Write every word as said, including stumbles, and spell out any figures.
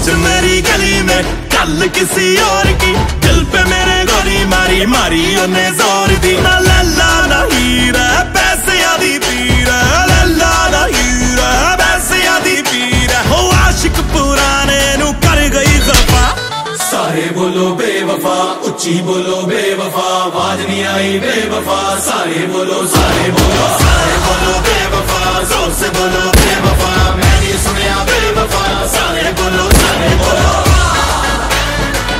आज मेरी गली में कल किसी और की, दिल पे मेरे गोली मारी मारी उन्हें जोर दी। ना लल्ला ना हीरा पैसे आदि पीरा, लल्ला ना हीरा पैसे आदि पीरा। हो आशिक पुराने नू कर गई खफा। सारे बोलो बेवफा, उच्ची बोलो बेवफा, आवाज नहीं आई बेवफा। सारे बोलो सारे बोलो सारे